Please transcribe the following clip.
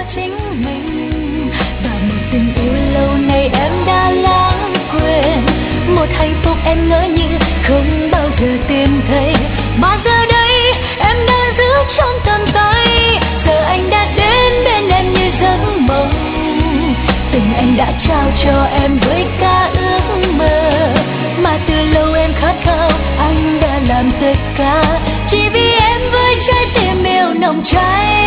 chính mình, và một tình yêu lâu nay em đã lãng quên. Một hạnh phúc em ngỡ như không bao giờ tìm thấy, mà giờ đây em đang giữ trong tầm tay. Giờ anh đã đến bên em như giấc mộng, tình anh đã trao cho em với cả ước mơ, mà từ lâu em khát khao. Anh đã làm tất cả chỉ vì em với trái tim yêu nồng cháy.